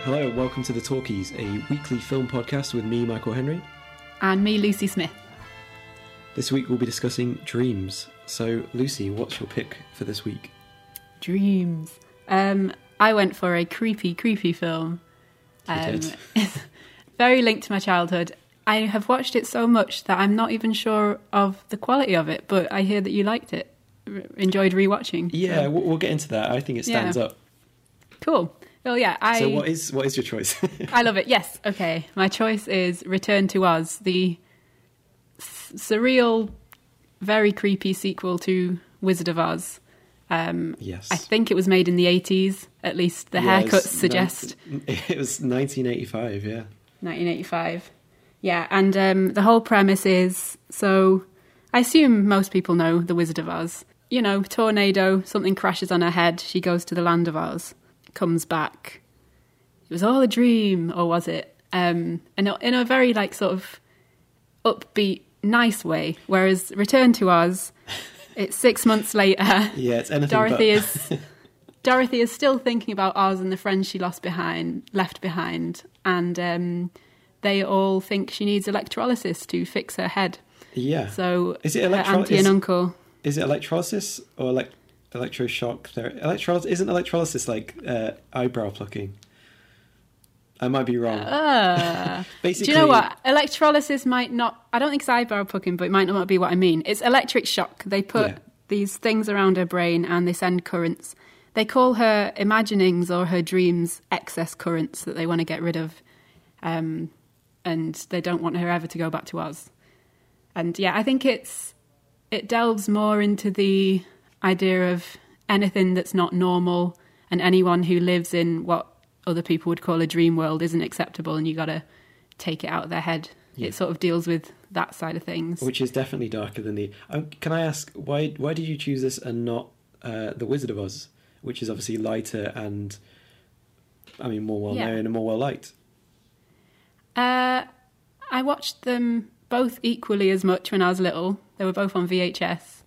Hello and welcome to The Talkies, a weekly film podcast with me, Michael Henry. And me, Lucy Smith. This week we'll be discussing Dreams. So, Lucy, what's your pick for this week? Dreams. I went for a creepy film. You did. Very linked to my childhood. I have watched it so much that I'm not even sure of the quality of it, but I hear that you liked it. Enjoyed rewatching. Yeah, so. we'll get into that. I think it stands up. Cool. Well, yeah. So what is your choice? I love it. Yes. Okay. My choice is Return to Oz, the surreal, very creepy sequel to Wizard of Oz. Yes. I think it was made in the 80s, at least the haircuts suggest. It was 1985, yeah. 1985. Yeah, and the whole premise is, so I assume most people know the Wizard of Oz. You know, tornado, something crashes on her head, she goes to the land of Oz, comes back. It was all a dream, or was it? And in a very, like, sort of upbeat, nice way, whereas Return to Oz, it's 6 months later. Yeah, it's anything Dorothy is still thinking about Oz and the friends she left behind, and they all think she needs electrolysis to fix her head. Yeah. So is it her auntie and uncle. Is it electrolysis or electroshock therapy? Isn't electrolysis like eyebrow plucking? I might be wrong. Basically, do you know what? Electrolysis might not... I don't think it's eyebrow plucking, but it might not be what I mean. It's electric shock. They put these things around her brain and they send currents. They call her imaginings or her dreams excess currents that they want to get rid of. And they don't want her ever to go back to Oz. And yeah, I think it delves more into the idea of anything that's not normal, and anyone who lives in what other people would call a dream world isn't acceptable, and you got to take it out of their head. Yeah. It sort of deals with that side of things. Which is definitely darker than the... can I ask, why did you choose this and not The Wizard of Oz, which is obviously lighter and, I mean, more well-known and more well-liked? I watched them both equally as much when I was little. They were both on VHS.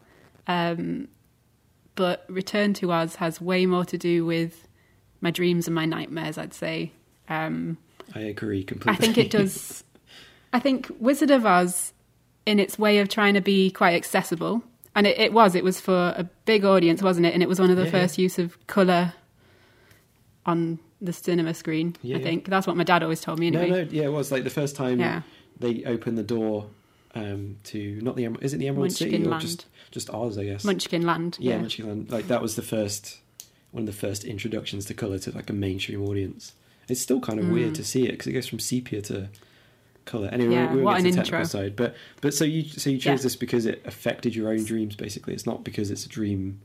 But Return to Oz has way more to do with my dreams and my nightmares, I'd say. I agree completely. I think it does. I think Wizard of Oz, in its way of trying to be quite accessible, and it was for a big audience, wasn't it? And it was one of the first use of colour on the cinema screen, I think. That's what my dad always told me anyway. It was like the first time they opened the door to, not the Emerald, is it the Emerald Munchkin City? Or Land. just Oz, I guess. Munchkin Land. Yeah, Munchkin Land. Like that was one of the first introductions to colour to like a mainstream audience. It's still kind of weird to see it because it goes from sepia to colour. Anyway, we won't get to the technical side. But so you chose this because it affected your own dreams, basically. It's not because it's a dream.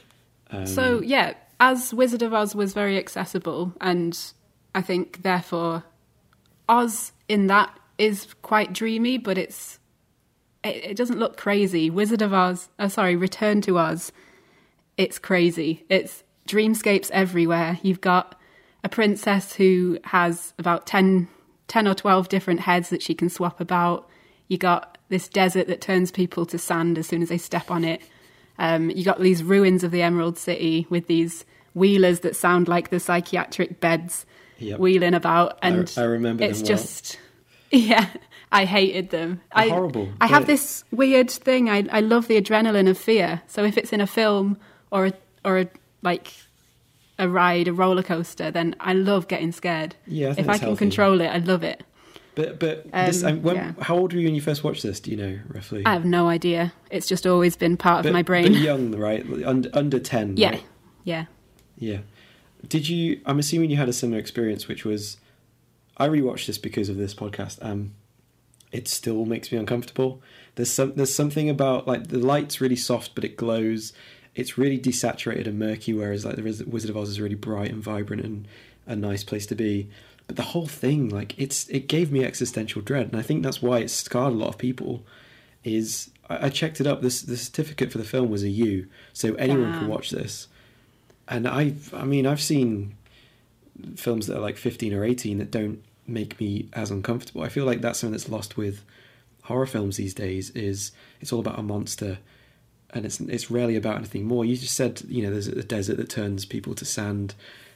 As Wizard of Oz was very accessible, and I think therefore Oz in that is quite dreamy, but it doesn't look crazy. Return to Oz, it's crazy. It's dreamscapes everywhere. You've got a princess who has about 10 or 12 different heads that she can swap about. You got this desert that turns people to sand as soon as they step on it. You got these ruins of the Emerald City with these wheelers that sound like the psychiatric beds wheeling about. And I remember it's them just... Yeah, I hated them. They're horrible. I have this weird thing. I love the adrenaline of fear. So if it's in a film or a ride, a roller coaster, then I love getting scared. Yeah, if I can control it, I love it. But how old were you when you first watched this? Do you know roughly? I have no idea. It's just always been part of my brain. But young, right? Under 10. Yeah, right? yeah. Did you? I'm assuming you had a similar experience, which was, I rewatched this because of this podcast. It still makes me uncomfortable. There's something about, like, the light's really soft, but it glows. It's really desaturated and murky, whereas like the Wizard of Oz is really bright and vibrant and a nice place to be. But the whole thing, like, it gave me existential dread, and I think that's why it scarred a lot of people. I checked it up. The certificate for the film was a U, so anyone can watch this. And I've seen films that are like 15 or 18 that don't make me as uncomfortable. I feel like that's something that's lost with horror films these days. Is it's all about a monster, and it's rarely about anything more. You just said, there's a desert that turns people to sand.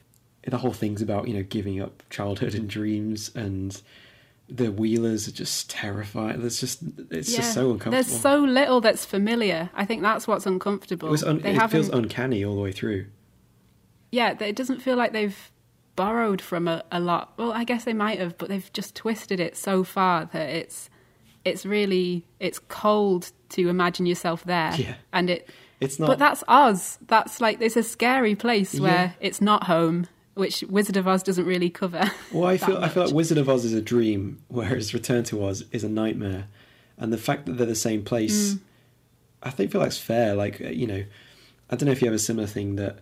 the whole thing's about, giving up childhood and dreams, and the Wheelers are just terrifying. It's just so uncomfortable. There's so little that's familiar. I think that's what's uncomfortable. It feels uncanny all the way through. Yeah, it doesn't feel like they've borrowed from a lot. Well, I guess they might have, but they've just twisted it so far that it's cold to imagine yourself there. Yeah. And it's not. But that's Oz. That's like, it's a scary place where it's not home, which Wizard of Oz doesn't really cover. Well, I feel like Wizard of Oz is a dream, whereas Return to Oz is a nightmare. And the fact that they're the same place, I feel like it's fair. Like, I don't know if you have a similar thing that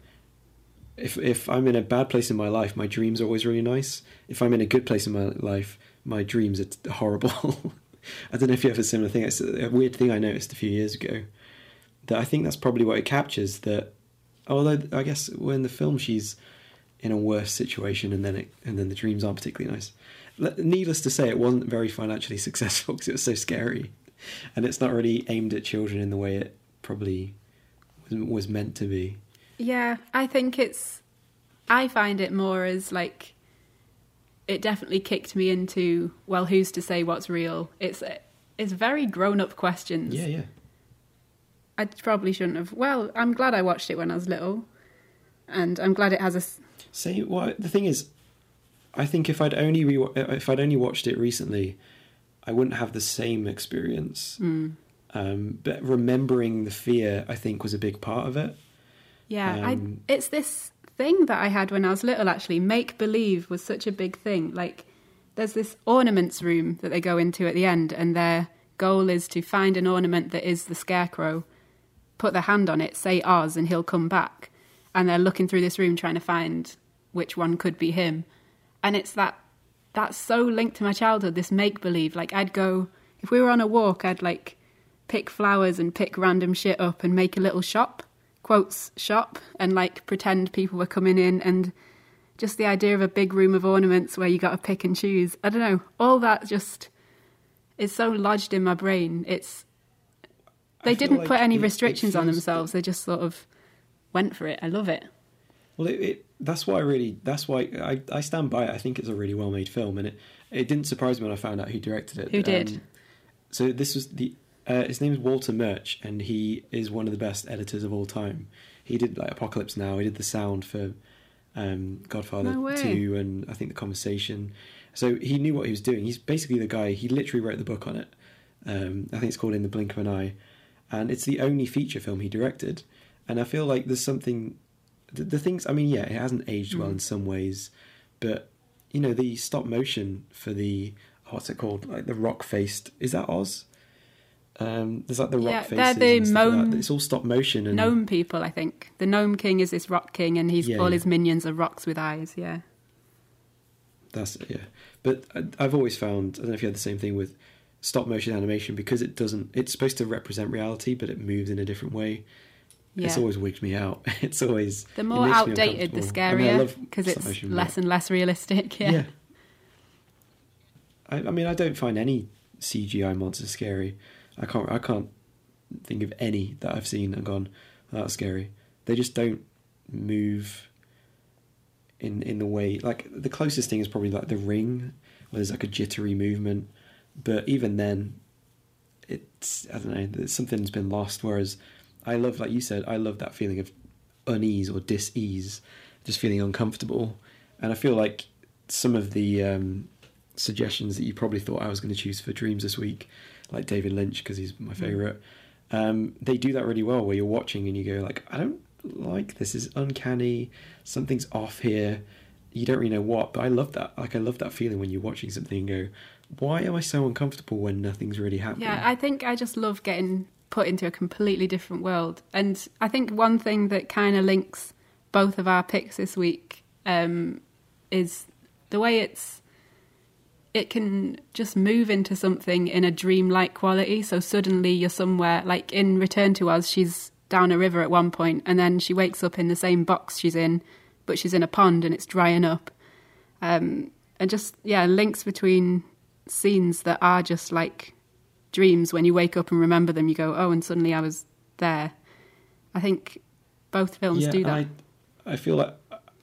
if I'm in a bad place in my life, my dreams are always really nice. If I'm in a good place in my life, my dreams are horrible. I don't know if you have a similar thing. It's a weird thing I noticed a few years ago. That I think that's probably what it captures. That, although I guess when the film she's in a worse situation, and then the dreams aren't particularly nice. Needless to say, it wasn't very financially successful because it was so scary, and it's not really aimed at children in the way it probably was meant to be. Yeah, I think I find it more as like, it definitely kicked me into, well, who's to say what's real? It's very grown-up questions. Yeah. I probably shouldn't have. Well, I'm glad I watched it when I was little, and I'm glad it has a. The thing is, I think if I'd only watched it recently, I wouldn't have the same experience. But remembering the fear, I think, was a big part of it. Yeah, it's this thing that I had when I was little, actually. Make believe was such a big thing. Like, there's this ornaments room that they go into at the end, and their goal is to find an ornament that is the Scarecrow, put their hand on it, say Oz, and he'll come back. And they're looking through this room trying to find which one could be him. And it's that's so linked to my childhood, this make-believe. Like, I'd go, if we were on a walk, I'd like pick flowers and pick random shit up and make a little shop, quotes shop, and like pretend people were coming in, and just the idea of a big room of ornaments where you got to pick and choose. I don't know, all that just is so lodged in my brain. They didn't put any restrictions on themselves. They just sort of went for it. I love it. Well, that's why I stand by it. I think it's a really well-made film, and it didn't surprise me when I found out who directed it. Who did? So this was his name is Walter Murch, and he is one of the best editors of all time. He did like Apocalypse Now. He did the sound for Godfather 2, and I think The Conversation. So he knew what he was doing. He's basically the guy. He literally wrote the book on it. I think it's called In the Blink of an Eye, and it's the only feature film he directed. And I feel like there's something. The things, I mean, yeah, it hasn't aged well in some ways, but the stop motion for what's it called? Like the rock-faced, is that Oz? There's like the rock faces. They're the gnome. It's all stop motion and gnome people, I think. The gnome king is this rock king, and all his minions are rocks with eyes. Yeah. That's it. Yeah, but I've always found, I don't know if you had the same thing with stop motion animation, because it's supposed to represent reality, but it moves in a different way. Yeah. It's always wigged me out. It's always the more outdated, the scarier, because it's less and less realistic. Yeah. I mean, I don't find any CGI monsters scary. I can't think of any that I've seen and gone, oh, that's scary. They just don't move in the way, like the closest thing is probably like The Ring, where there's like a jittery movement, but even then, it's, I don't know, something's been lost. Whereas I love, like you said, I love that feeling of unease or dis-ease, just feeling uncomfortable. And I feel like some of the suggestions that you probably thought I was going to choose for Dreams this week, like David Lynch, because he's my favourite, they do that really well, where you're watching and you go like, I don't like this, is uncanny, something's off here. You don't really know what, but I love that. Like, I love that feeling when you're watching something and go, why am I so uncomfortable when nothing's really happening? Yeah, I think I just love getting put into a completely different world. And I think one thing that kind of links both of our picks this week is the way it can just move into something in a dreamlike quality. So suddenly you're somewhere, like in Return to Oz, she's down a river at one point, and then she wakes up in the same box she's in, but she's in a pond and it's drying up. And just, links between scenes that are just like dreams. When you wake up and remember them, you go, oh, and suddenly I was there. I think both films do that. I feel like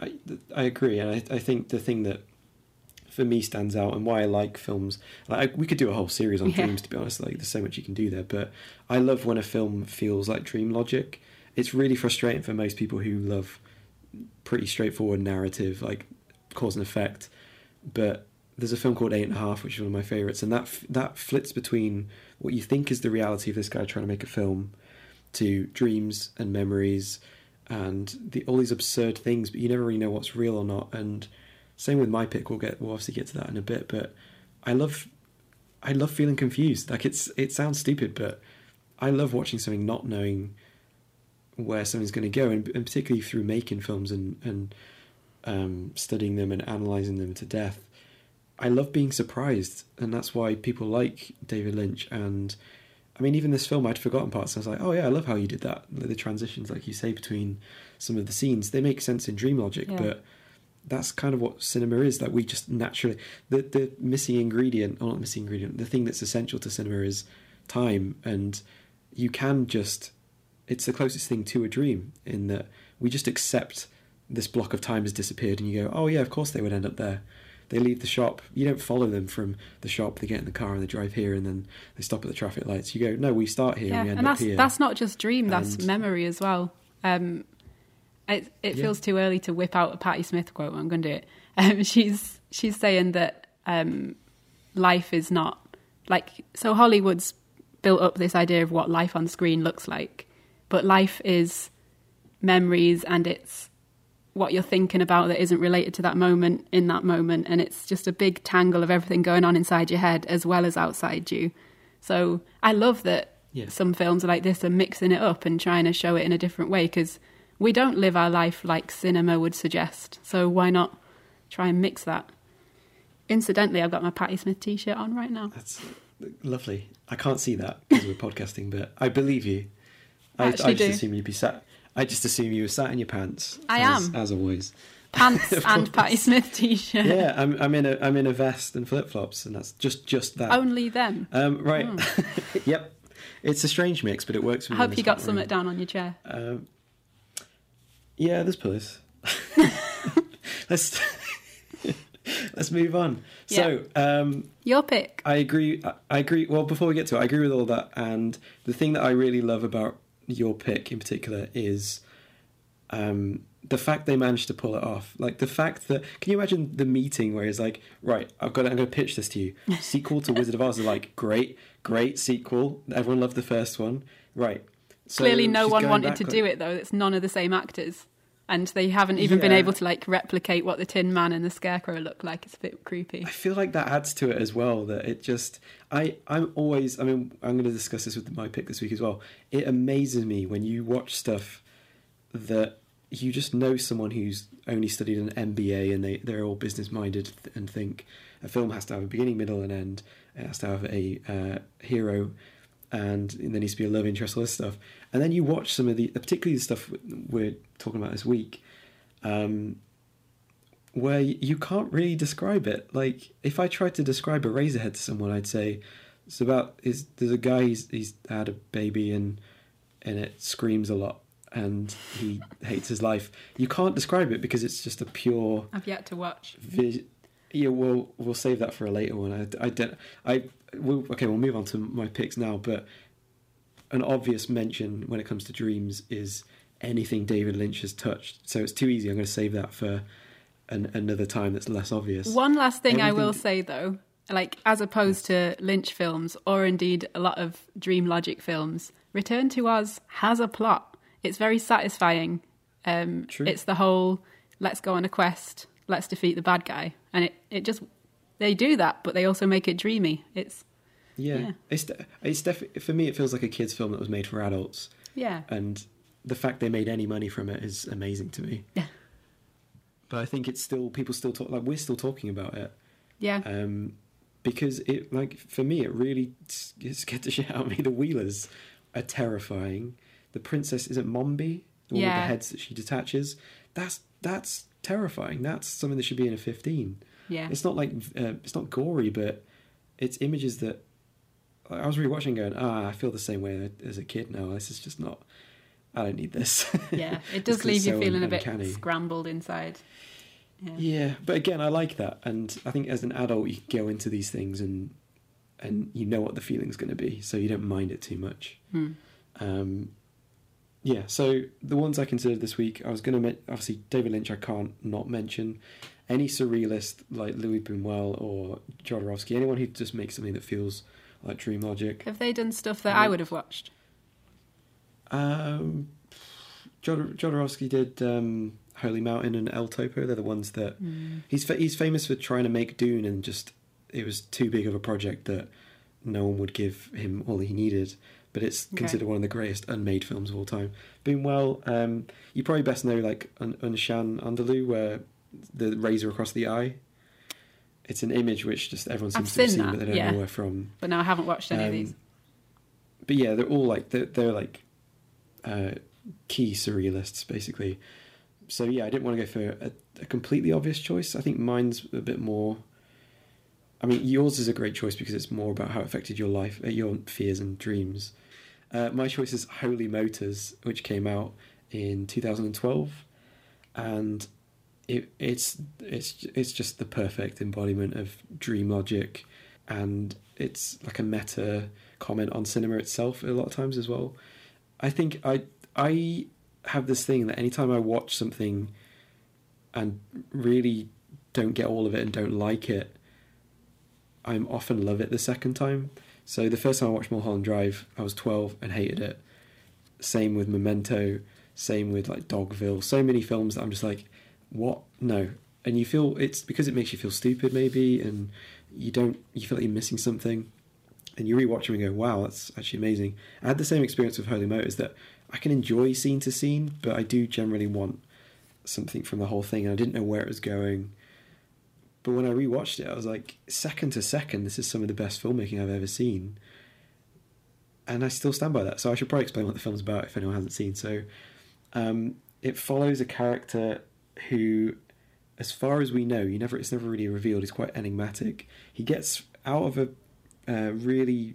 I agree, and I think the thing that for me stands out and why I like films, like we could do a whole series on dreams, to be honest. Like there's so much you can do there, but I love when a film feels like dream logic. It's really frustrating for most people who love pretty straightforward narrative, like cause and effect. But there's a film called 8½, which is one of my favourites, and that flits between what you think is the reality of this guy trying to make a film to dreams and memories and all these absurd things, but you never really know what's real or not. And same with my pick. We'll obviously get to that in a bit, but I love feeling confused. Like it sounds stupid, but I love watching something not knowing where something's going to go, and particularly through making films and studying them and analysing them to death. I love being surprised, and that's why people like David Lynch. And I mean, even this film, I'd forgotten parts. I was like, oh yeah, I love how you did that. The transitions, like you say, between some of the scenes, they make sense in dream logic, but that's kind of what cinema is. Like we just naturally, the missing ingredient, or not missing ingredient, the thing that's essential to cinema is time. And you can just, it's the closest thing to a dream in that we just accept this block of time has disappeared, and you go, oh yeah, of course they would end up there. They leave the shop. You don't follow them from the shop. They get in the car and they drive here, and then they stop at the traffic lights. You go, no, we start here and we end up here. That's not just dream, that's memory as well. It feels too early to whip out a Patti Smith quote. I'm going to do it. She's saying that life is not like, so Hollywood's built up this idea of what life on screen looks like, but life is memories, and it's what you're thinking about that isn't related to that moment in that moment, and it's just a big tangle of everything going on inside your head as well as outside you. So I love that some films like this are mixing it up and trying to show it in a different way, because we don't live our life like cinema would suggest, so why not try and mix that? Incidentally, I've got my Patti Smith t-shirt on right now. That's lovely. I can't see that because we're podcasting, but I believe you. I just assume you'd be sat. I just assume you were sat in your pants. I am, as always. Pants and Patti Smith t-shirt. Yeah, I'm in a vest and flip flops, and that's just that. Only them. Right. Yep. It's a strange mix, but it works. I hope you got something down on your chair. Yeah, there's pillows. Let's move on. Yeah. So, your pick. I agree. Well, before we get to it, I agree with all that. And the thing that I really love about your pick in particular is the fact they managed to pull it off. Like the fact that, can you imagine the meeting where it's like, right, I'm going to pitch this to you. Sequel to Wizard of Oz. They're like, great sequel. Everyone loved the first one. Right. So clearly no one wanted to do it though. It's none of the same actors. And they haven't even been able to like replicate what the Tin Man and the Scarecrow look like. It's a bit creepy. I feel like that adds to it as well. That it just, I'm going to discuss this with my pick this week as well. It amazes me when you watch stuff that you just know someone who's only studied an MBA and they're all business minded and think a film has to have a beginning, middle, and end. It has to have a hero, and there needs to be a love interest, all this stuff. And then you watch some of particularly the stuff we're talking about this week, where you can't really describe it. Like, if I tried to describe Eraserhead to someone, I'd say it's about, there's a guy, he's had a baby and it screams a lot and he hates his life. You can't describe it because it's just a pure... I've yet to watch. Yeah, we'll save that for a later one. We'll move on to my picks now, but an obvious mention when it comes to dreams is anything David Lynch has touched. So it's too easy. I'm going to save that for another time that's less obvious. One last thing I will say, though, like as opposed to Lynch films, or indeed a lot of dream logic films, Return to Oz has a plot. It's very satisfying. True. It's the whole, let's go on a quest, let's defeat the bad guy. And it just... They do that, but they also make it dreamy. It's definitely, for me, it feels like a kid's film that was made for adults. Yeah. And the fact they made any money from it is amazing to me. Yeah. But I think it's still, people still talk, like we're still talking about it. Yeah. Because it, like, for me, it really scared the shit out of me. The Wheelers are terrifying. The princess, is it Mombi? All the heads that she detaches. That's terrifying. That's something that should be in a 15. Yeah. It's not like it's not gory, but it's images that I was rewatching going, I feel the same way as a kid now. This is just not. I don't need this. Yeah, it does leave you feeling a bit scrambled inside. Yeah, but again, I like that, and I think as an adult you can go into these things and you know what the feeling's going to be, so you don't mind it too much. Yeah, so the ones I considered this week, I was going to obviously David Lynch. I can't not mention any surrealist like Louis Buñuel or Jodorowsky, anyone who just makes something that feels like dream logic. Have they done stuff that I would have watched? Jodorowsky did Holy Mountain and El Topo. They're the ones that he's famous for trying to make Dune, and just it was too big of a project that no one would give him all he needed. But it's considered one of the greatest unmade films of all time. Buñuel, you probably best know like Unshan Andalou, where the razor across the eye. It's an image which just everyone seems to have seen, but they don't know where from. But no, I haven't watched any of these. But yeah, they're all like they're like key surrealists basically. So yeah, I didn't want to go for a completely obvious choice. I think mine's a bit more. I mean, yours is a great choice because it's more about how it affected your life, your fears and dreams. My choice is Holy Motors, which came out in 2012, and it's just the perfect embodiment of dream logic, and it's like a meta comment on cinema itself a lot of times as well. I think I have this thing that anytime I watch something and really don't get all of it and don't like it, I often love it the second time. So the first time I watched Mulholland Drive, I was 12 and hated it. Same with Memento, same with like Dogville. So many films that I'm just like, what? No. And you feel it's because it makes you feel stupid maybe, and you feel like you're missing something. And you rewatch them and go, wow, that's actually amazing. I had the same experience with Holy Motors, that I can enjoy scene to scene, but I do generally want something from the whole thing, and I didn't know where it was going. But when I rewatched it, I was like, second to second, this is some of the best filmmaking I've ever seen. And I still stand by that. So I should probably explain what the film's about if anyone hasn't seen. So it follows a character who, as far as we know, it's never really revealed. He's quite enigmatic. He gets out of a really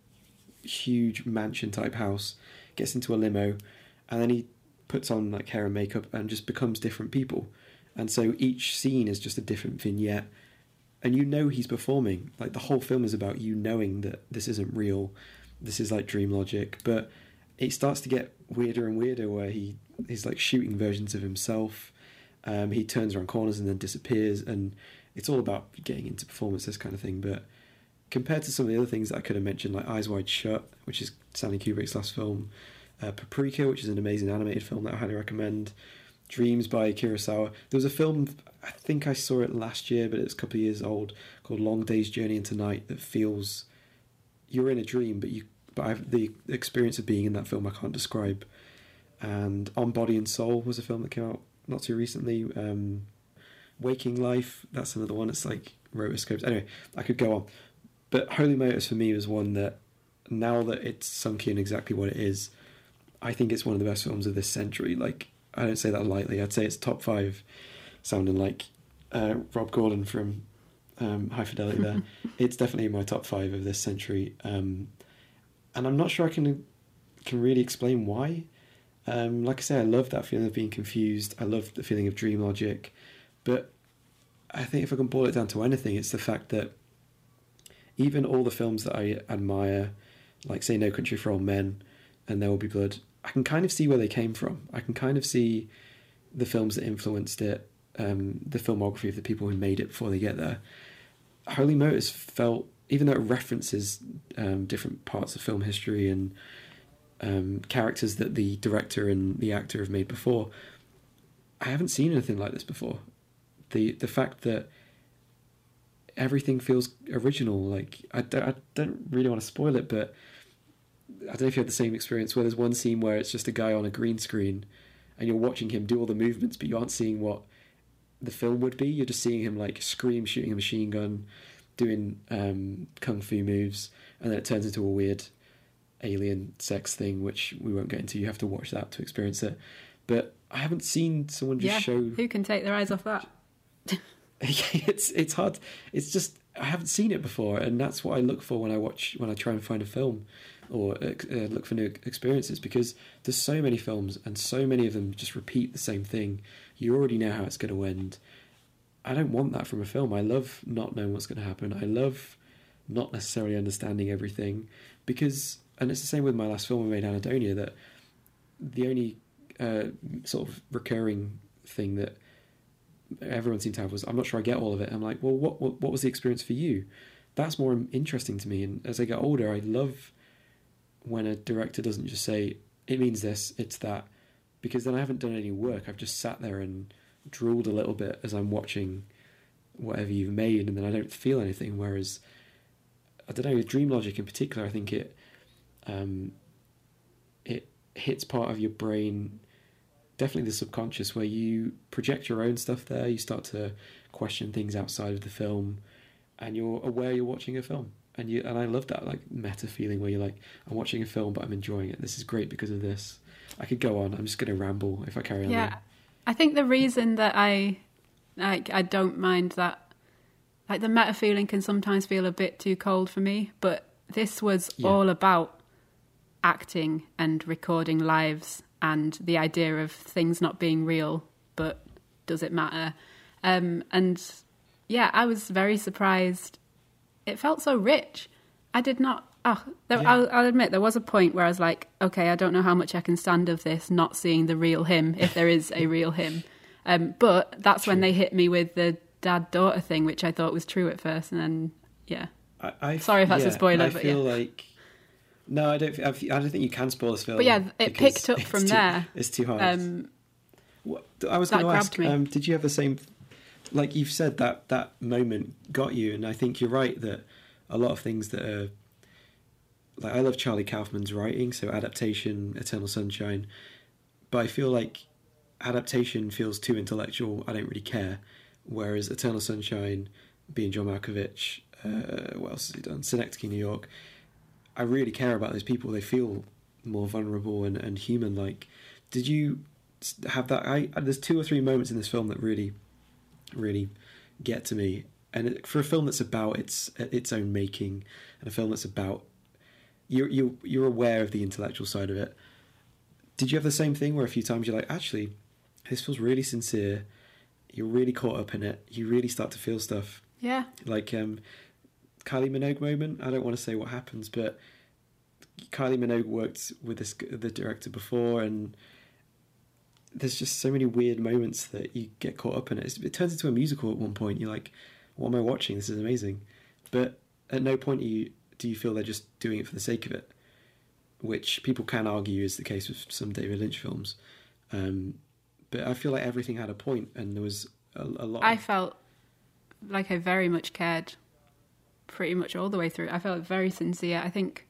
huge mansion-type house, gets into a limo, and then he puts on like hair and makeup and just becomes different people. And so each scene is just a different vignette. And he's performing. Like the whole film is about you knowing that this isn't real. This is like dream logic. But it starts to get weirder and weirder where he's like shooting versions of himself. He turns around corners and then disappears. And it's all about getting into performance, this kind of thing. But compared to some of the other things that I could have mentioned, like Eyes Wide Shut, which is Stanley Kubrick's last film, Paprika, which is an amazing animated film that I highly recommend, Dreams by Kurosawa. There was a film, I think I saw it last year, but it's a couple of years old, called Long Day's Journey into Night, that feels you're in a dream, but I've the experience of being in that film I can't describe. And On Body and Soul was a film that came out not too recently. Waking Life, that's another one. It's like rotoscopes. Anyway, I could go on. But Holy Motors for me was one that, now that it's sunk in exactly what it is, I think it's one of the best films of this century. Like, I don't say that lightly. I'd say it's top 5, sounding like Rob Gordon from High Fidelity there. It's definitely in my top 5 of this century. And I'm not sure I can really explain why. Like I say, I love that feeling of being confused. I love the feeling of dream logic. But I think if I can boil it down to anything, it's the fact that even all the films that I admire, like say No Country for Old Men and There Will Be Blood, I can kind of see where they came from. I can kind of see the films that influenced it, the filmography of the people who made it before they get there. Holy Motors felt, even though it references different parts of film history and characters that the director and the actor have made before, I haven't seen anything like this before. The fact that everything feels original, like I don't really want to spoil it, but I don't know if you had the same experience where there's one scene where it's just a guy on a green screen and you're watching him do all the movements, but you aren't seeing what the film would be. You're just seeing him like scream, shooting a machine gun, doing kung fu moves, and then it turns into a weird alien sex thing, which we won't get into. You have to watch that to experience it. But I haven't seen someone just show... Who can take their eyes off that? It's hard. It's just, I haven't seen it before, and that's what I look for when I try and find a film. or look for new experiences, because there's so many films and so many of them just repeat the same thing. You already know how it's going to end. I don't want that from a film. I love not knowing what's going to happen. I love not necessarily understanding everything, because, and it's the same with my last film I made, Anadonia, that the only sort of recurring thing that everyone seemed to have was, I'm not sure I get all of it. I'm like, well, what was the experience for you? That's more interesting to me. And as I get older, I love when a director doesn't just say, it means this, it's that, because then I haven't done any work. I've just sat there and drooled a little bit as I'm watching whatever you've made, and then I don't feel anything. Whereas, I don't know, with Dream Logic in particular, I think it hits part of your brain, definitely the subconscious, where you project your own stuff there. You start to question things outside of the film, and you're aware you're watching a film. And I love that like meta feeling where you're like, I'm watching a film, but I'm enjoying it. This is great because of this. I could go on. I'm just going to ramble if I carry on. Yeah, I think the reason that I don't mind that, like the meta feeling can sometimes feel a bit too cold for me, but this was all about acting and recording lives and the idea of things not being real, but does it matter? And yeah, I was very surprised. It felt so rich. I did not... I'll admit, there was a point where I was like, okay, I don't know how much I can stand of this, not seeing the real him, if there is a real him. But that's when they hit me with the dad-daughter thing, which I thought was true at first. And then, sorry if that's a spoiler, but feel like... No, I don't think you can spoil this film. But yeah, it picked up from there. It's too hard. I was going to ask, did you have the same... Like you've said, that moment got you, and I think you're right that a lot of things that are... Like, I love Charlie Kaufman's writing, so Adaptation, Eternal Sunshine, but I feel like Adaptation feels too intellectual. I don't really care. Whereas Eternal Sunshine, being John Malkovich, what else has he done? Synecdoche, New York. I really care about those people. They feel more vulnerable and human-like. Did you have that? There's 2 or 3 moments in this film that really, really get to me. And for a film that's about its own making, and a film that's about... You're aware of the intellectual side of it. Did you have the same thing where a few times you're like, actually, this feels really sincere, you're really caught up in it, you really start to feel stuff? Yeah. Like Kylie Minogue moment, I don't want to say what happens, but Kylie Minogue worked with the director before, and there's just so many weird moments that you get caught up in it. It turns into a musical at one point. You're like, what am I watching? This is amazing. But at no point do you feel they're just doing it for the sake of it, which people can argue is the case with some David Lynch films. But I feel like everything had a point, and there was a lot. I felt like I very much cared pretty much all the way through. I felt very sincere. I think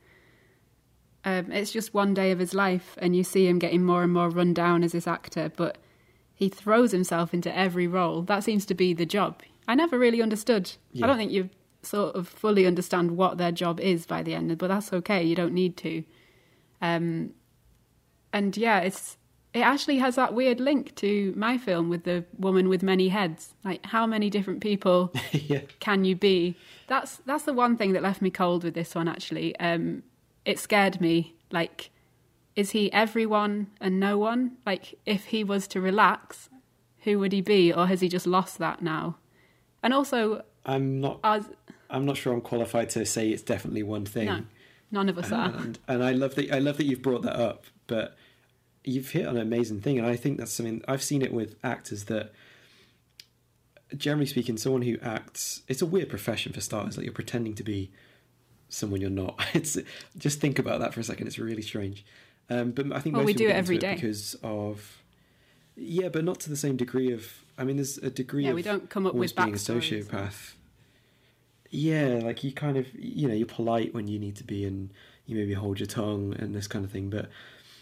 it's just one day of his life, and you see him getting more and more run down as this actor, but he throws himself into every role. That seems to be the job. I never really understood. Yeah. I don't think you sort of fully understand what their job is by the end, but that's okay. You don't need to. And yeah, it actually has that weird link to my film with the woman with many heads. Like, how many different people can you be? That's the one thing that left me cold with this one, actually. It scared me. Like, is he everyone and no one? Like, if he was to relax, who would he be? Or has he just lost that now? And also... I'm not sure I'm qualified to say it's definitely one thing. No, none of us are. And I love that you've brought that up, but you've hit on an amazing thing, and I think that's something I've seen it with actors that, generally speaking, someone who acts, it's a weird profession for starters. Like, you're pretending to be someone you're not. It's just think about that for a second. It's really strange. But I think most we people do it get every into day because of but not to the same degree of. I mean, there's a degree of we don't come up with being a sociopath. Yeah, like you kind of, you're polite when you need to be, and you maybe hold your tongue and this kind of thing. But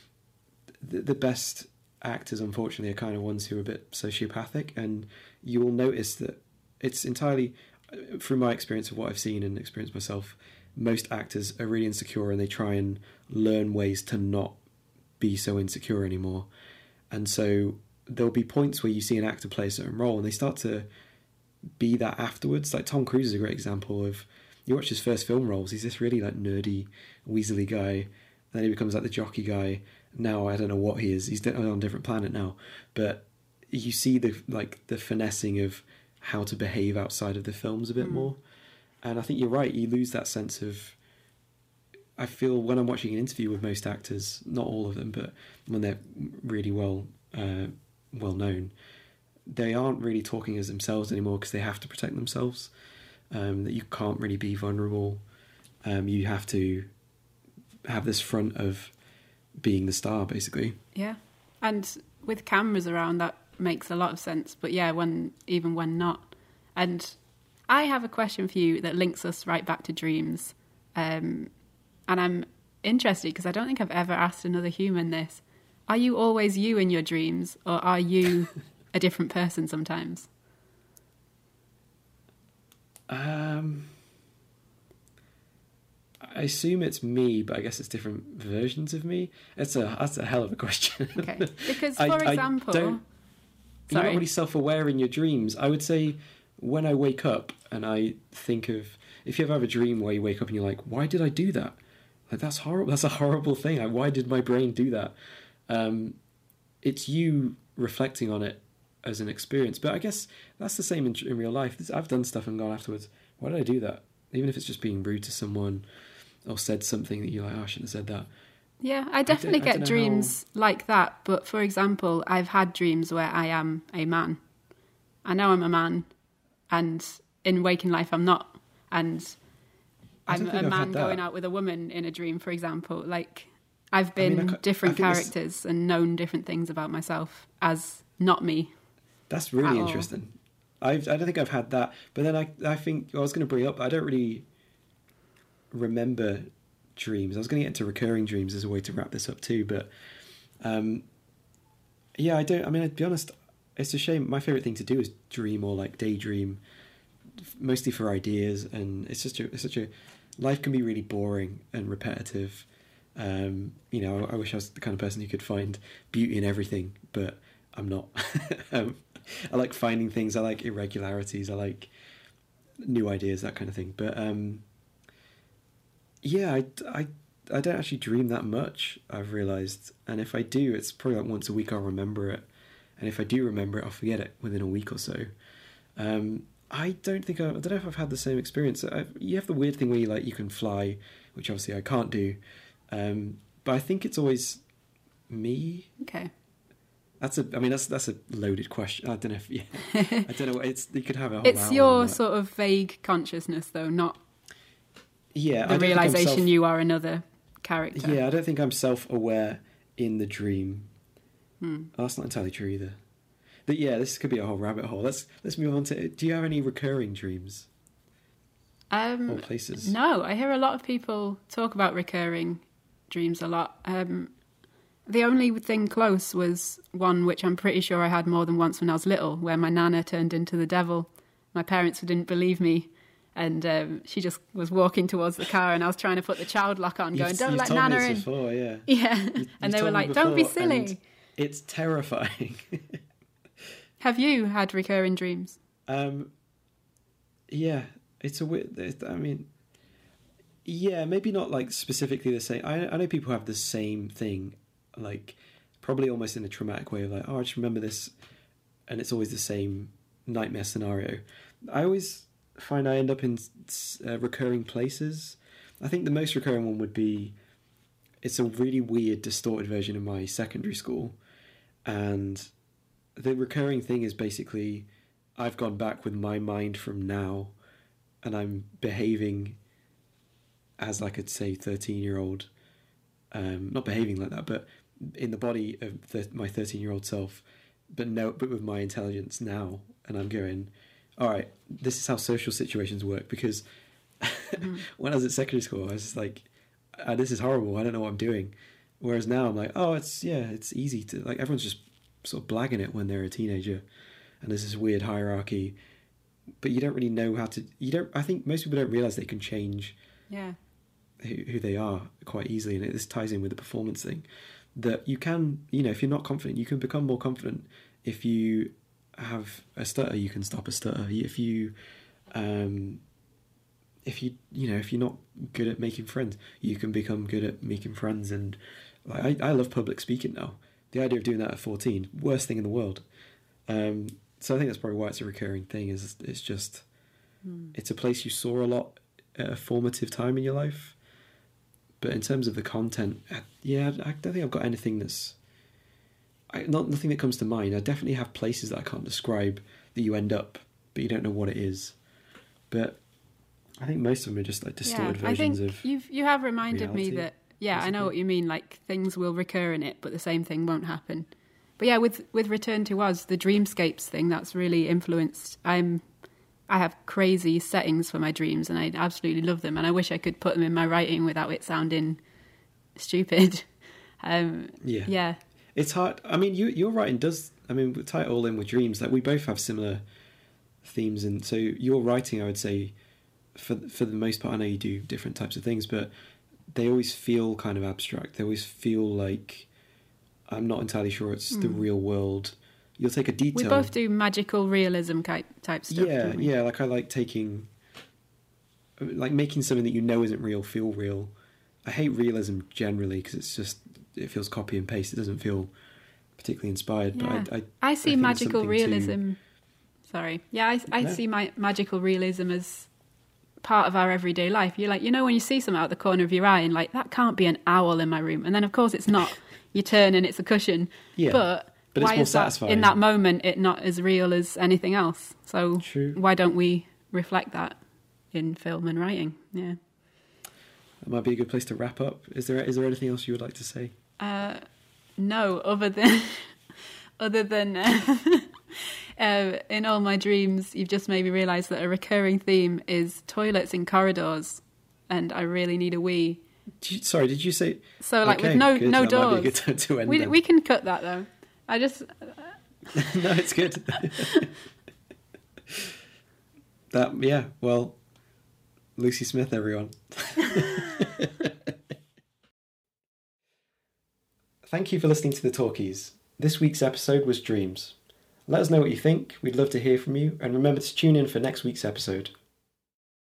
the best actors, unfortunately, are kind of ones who are a bit sociopathic, and you will notice that it's entirely, through my experience of what I've seen and experienced myself, most actors are really insecure, and they try and learn ways to not be so insecure anymore. And so there'll be points where you see an actor play a certain role, and they start to be that afterwards. Like Tom Cruise is a great example of, you watch his first film roles, he's this really like nerdy, weaselly guy. Then he becomes like the jockey guy. Now I don't know what he is. He's on a different planet now. But you see the finessing of how to behave outside of the films a bit more. And I think you're right. You lose that sense of. I feel when I'm watching an interview with most actors, not all of them, but when they're really well known, they aren't really talking as themselves anymore because they have to protect themselves. That you can't really be vulnerable. You have to have this front of being the star, basically. Yeah, and with cameras around, that makes a lot of sense. But yeah, even when not. And I have a question for you that links us right back to dreams. And I'm interested because I don't think I've ever asked another human this. Are you always you in your dreams, or are you a different person sometimes? I assume it's me, but I guess it's different versions of me. That's a hell of a question. Okay, because for example, you're not really self-aware in your dreams. I would say when I wake up and I think of, if you ever have a dream where you wake up and you're like, why did I do that? Like, that's horrible. That's a horrible thing. Like, why did my brain do that? It's you reflecting on it as an experience. But I guess that's the same in real life. I've done stuff and gone afterwards, why did I do that? Even if it's just being rude to someone or said something that you're like, oh, I shouldn't have said that. Yeah, I definitely get dreams like that. But for example, I've had dreams where I am a man. I know I'm a man, and in waking life I'm not. And I'm a man going out with a woman in a dream, for example. Like, I've been different characters and known different things about myself as not me. That's really interesting. I don't think I've had that. But then I think I was going to bring up, I don't really remember dreams. I was going to get into recurring dreams as a way to wrap this up too. But yeah, I don't. I mean, to be honest, it's a shame. My favourite thing to do is dream or like daydream, mostly for ideas. And it's such a life can be really boring and repetitive. You know, I wish I was the kind of person who could find beauty in everything, but I'm not. I like finding things. I like irregularities. I like new ideas, that kind of thing. But yeah, I don't actually dream that much, I've realised. And if I do, it's probably like once a week I'll remember it. And if I do remember it, I'll forget it within a week or so. I don't know if I've had the same experience. You have the weird thing where you can fly, which obviously I can't do. But I think it's always me. Okay. That's a loaded question. I don't know if I don't know. You could have a whole It's your sort of vague consciousness, though, not the realization you are another character. Yeah, I don't think I'm self-aware in the dream. Oh, that's not entirely true either. But yeah, this could be a whole rabbit hole. Let's move on to. Do you have any recurring dreams? Or places? No, I hear a lot of people talk about recurring dreams a lot. The only thing close was one which I'm pretty sure I had more than once when I was little, where my nana turned into the devil. My parents didn't believe me, and she just was walking towards the car, and I was trying to put the child lock on, going, "Don't let Nana in." Before, yeah. Yeah, and they were like, "Don't be silly." It's terrifying. Have you had recurring dreams? Yeah, it's a weird. I mean, yeah, maybe not like specifically the same. I know people have the same thing. Like, probably almost in a traumatic way of like, oh, I just remember this, and it's always the same nightmare scenario. I always find I end up in recurring places. I think the most recurring one would be, it's a really weird, distorted version of my secondary school, and the recurring thing is basically I've gone back with my mind from now, and I'm behaving as like I'd say 13-year-old, not behaving like that, but in the body of my 13-year-old self, but with my intelligence now, and I'm going, all right, this is how social situations work, because when I was at secondary school, I was just like, this is horrible, I don't know what I'm doing. Whereas now I'm like, oh, it's easy to, like, everyone's just sort of blagging it when they're a teenager, and there's this weird hierarchy, but you don't really know how to, I think most people don't realise they can change who they are quite easily, and this ties in with the performance thing, that you can, if you're not confident, you can become more confident. If you have a stutter, you can stop a stutter. If you if you're not good at making friends, you can become good at making friends. And like, I love public speaking now. The idea of doing that at 14, worst thing in the world. So I think that's probably why it's a recurring thing. Is it's just it's a place you saw a lot at a formative time in your life. But in terms of the content, I don't think I've got anything that's nothing that comes to mind. I definitely have places that I can't describe that you end up, but you don't know what it is. But I think most of them are just like distorted versions of. You have reminded reality, me that basically. I know what you mean. Like things will recur in it, but the same thing won't happen. But yeah, with Return to Oz, the dreamscapes thing that's really influenced. I have crazy settings for my dreams, and I absolutely love them. And I wish I could put them in my writing without it sounding stupid. Yeah. It's hard. I mean, your writing does. I mean, we tie it all in with dreams. Like we both have similar themes, and so your writing, I would say, for the most part, I know you do different types of things, but they always feel kind of abstract. They always feel like I'm not entirely sure it's the real world. You'll take a detail. We both do magical realism type stuff. Yeah, don't we? yeah. Like I like making something that you know isn't real feel real. I hate realism generally because it feels copy and paste. It doesn't feel particularly inspired. Yeah. But I see think magical something realism. Sorry, yeah, I see my magical realism as part of our everyday life. You're like, when you see something out the corner of your eye and like, that can't be an owl in my room. And then of course it's not. You turn and it's a cushion. Yeah. But it's why more is that satisfying. in that moment it not as real as anything else? So True. Why don't we reflect that in film and writing? Yeah. That might be a good place to wrap up. Is there anything else you would like to say? No, other than in all my dreams, you've just made me realise that a recurring theme is toilets in corridors, and I really need a wee. Did you say? So, like, okay, with no good. That doors. might be a good time to end. We can cut that though. I just. No, it's good. Well, Lucy Smith, everyone. Thank you for listening to The Talkies. This week's episode was Dreams. Let us know what you think. We'd love to hear from you, and remember to tune in for next week's episode.